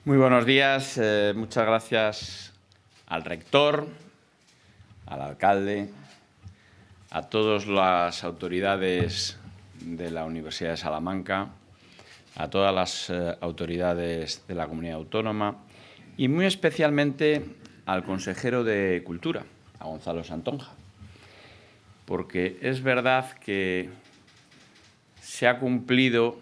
Muy buenos días. Muchas gracias al rector, al alcalde, a todas las autoridades de la Universidad de Salamanca, a todas las autoridades de la comunidad autónoma y muy especialmente al consejero de Cultura, a Gonzalo Santonja, porque es verdad que se ha cumplido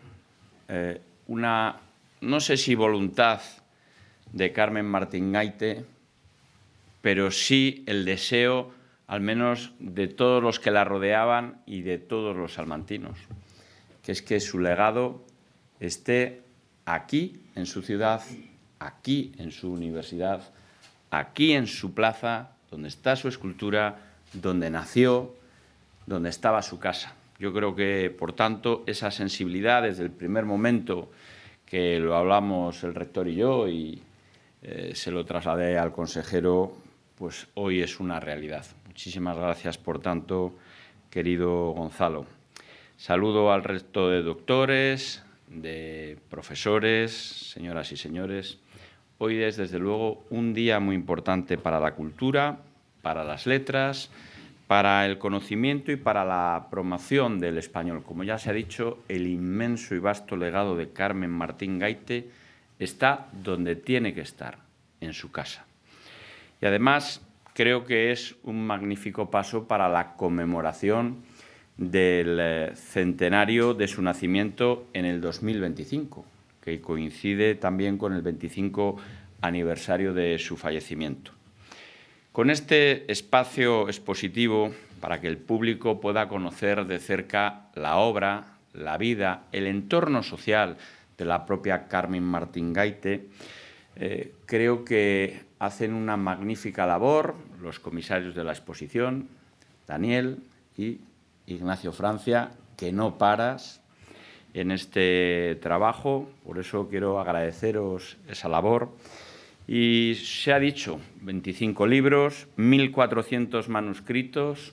una, no sé si voluntad de Carmen Martín Gaite, pero sí el deseo, al menos de todos los que la rodeaban y de todos los salmantinos, que es que su legado esté aquí en su ciudad, aquí en su universidad, aquí en su plaza, donde está su escultura, donde nació, donde estaba su casa. Yo creo que, por tanto, esa sensibilidad desde el primer momento que lo hablamos el rector y yo y se lo trasladé al consejero, pues hoy es una realidad. Muchísimas gracias, por tanto, querido Gonzalo. Saludo al resto de doctores, de profesores, señoras y señores. Hoy es, desde luego, un día muy importante para la cultura, para las letras, para el conocimiento y para la promoción del español. Como ya se ha dicho, el inmenso y vasto legado de Carmen Martín Gaite está donde tiene que estar, en su casa. Y además creo que es un magnífico paso para la conmemoración del centenario de su nacimiento en el 2025, que coincide también con el 25 aniversario de su fallecimiento. Con este espacio expositivo, para que el público pueda conocer de cerca la obra, la vida, el entorno social de la propia Carmen Martín Gaite, creo que hacen una magnífica labor los comisarios de la exposición, Daniel y Ignacio Francia, que no paras en este trabajo. Por eso quiero agradeceros esa labor. Y se ha dicho, 25 libros, 1.400 manuscritos,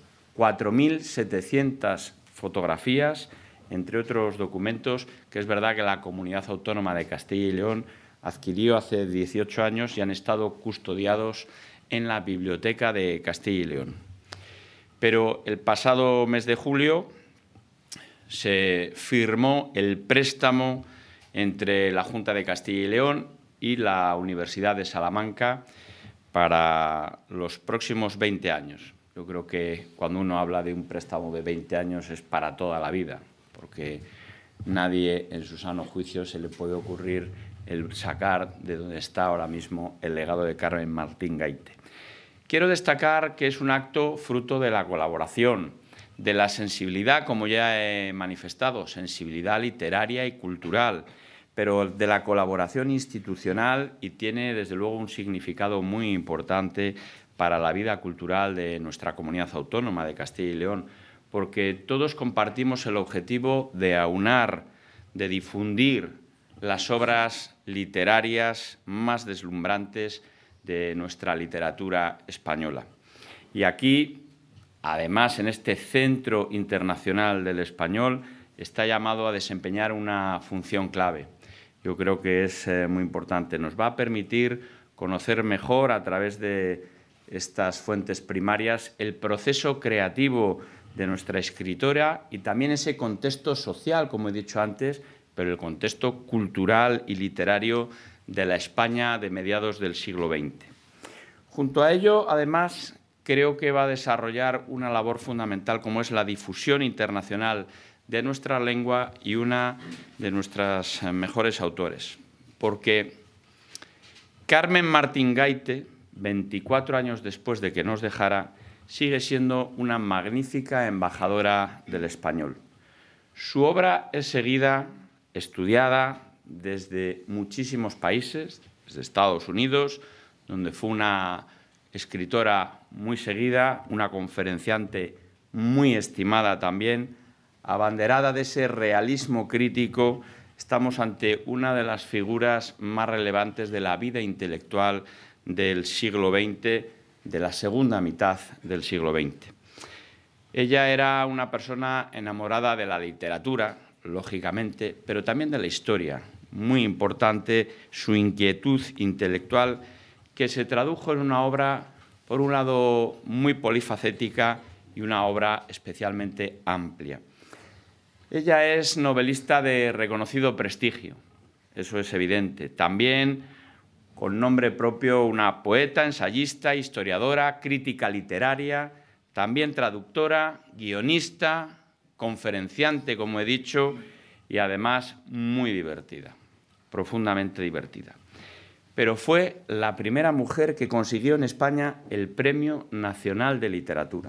4.700 fotografías, entre otros documentos que es verdad que la Comunidad Autónoma de Castilla y León adquirió hace 18 años y han estado custodiados en la Biblioteca de Castilla y León. Pero el pasado mes de julio se firmó el préstamo entre la Junta de Castilla y León y la Universidad de Salamanca para los próximos 20 años. Yo creo que cuando uno habla de un préstamo de 20 años es para toda la vida, porque nadie en su sano juicio se le puede ocurrir el sacar de donde está ahora mismo el legado de Carmen Martín Gaite. Quiero destacar que es un acto fruto de la colaboración, de la sensibilidad, como ya he manifestado, sensibilidad literaria y cultural, pero de la colaboración institucional, y tiene, desde luego, un significado muy importante para la vida cultural de nuestra comunidad autónoma de Castilla y León, porque todos compartimos el objetivo de aunar, de difundir las obras literarias más deslumbrantes de nuestra literatura española. Y aquí, además, en este Centro Internacional del Español, está llamado a desempeñar una función clave. Yo creo que es muy importante. Nos va a permitir conocer mejor, a través de estas fuentes primarias, el proceso creativo de nuestra escritora y también ese contexto social, como he dicho antes, pero el contexto cultural y literario de la España de mediados del siglo XX. Junto a ello, además, creo que va a desarrollar una labor fundamental como es la difusión internacional de nuestra lengua y una de nuestras mejores autores. Porque Carmen Martín Gaite, 24 años después de que nos dejara, sigue siendo una magnífica embajadora del español. Su obra es seguida, estudiada desde muchísimos países, desde Estados Unidos, donde fue una escritora muy seguida, una conferenciante muy estimada también, abanderada de ese realismo crítico. Estamos ante una de las figuras más relevantes de la vida intelectual del siglo XX, de la segunda mitad del siglo XX. Ella era una persona enamorada de la literatura, lógicamente, pero también de la historia, muy importante, su inquietud intelectual, que se tradujo en una obra, por un lado, muy polifacética y una obra especialmente amplia. Ella es novelista de reconocido prestigio, eso es evidente. También, con nombre propio, una poeta, ensayista, historiadora, crítica literaria, también traductora, guionista, conferenciante, como he dicho, y además muy divertida, profundamente divertida. Pero fue la primera mujer que consiguió en España el Premio Nacional de Literatura.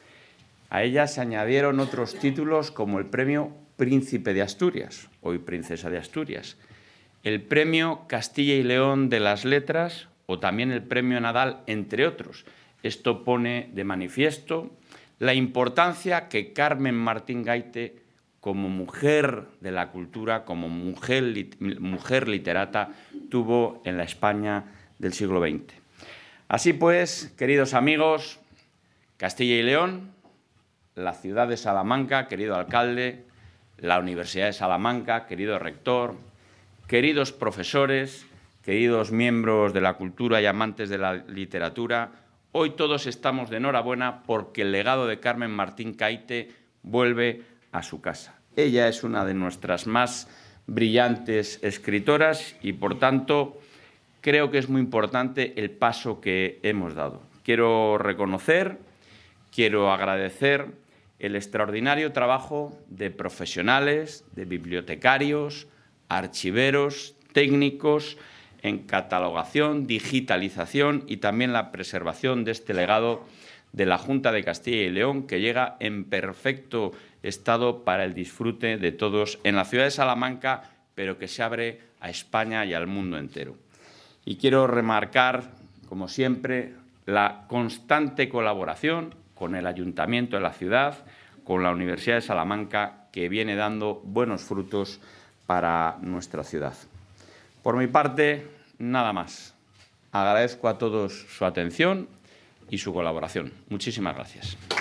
A ella se añadieron otros títulos como el Premio Príncipe de Asturias, hoy Princesa de Asturias, el Premio Castilla y León de las Letras o también el Premio Nadal, entre otros. Esto pone de manifiesto la importancia que Carmen Martín Gaite, como mujer de la cultura, como mujer literata, tuvo en la España del siglo XX. Así pues, queridos amigos, Castilla y León, la ciudad de Salamanca, querido alcalde, la Universidad de Salamanca, querido rector, queridos profesores, queridos miembros de la cultura y amantes de la literatura, hoy todos estamos de enhorabuena porque el legado de Carmen Martín Gaite vuelve a su casa. Ella es una de nuestras más brillantes escritoras y, por tanto, creo que es muy importante el paso que hemos dado. Quiero reconocer, quiero agradecer el extraordinario trabajo de profesionales, de bibliotecarios, archiveros, técnicos en catalogación, digitalización y también la preservación de este legado de la Junta de Castilla y León, que llega en perfecto estado para el disfrute de todos en la ciudad de Salamanca, pero que se abre a España y al mundo entero. Y quiero remarcar, como siempre, la constante colaboración con el Ayuntamiento de la ciudad, con la Universidad de Salamanca, que viene dando buenos frutos para nuestra ciudad. Por mi parte, nada más. Agradezco a todos su atención y su colaboración. Muchísimas gracias.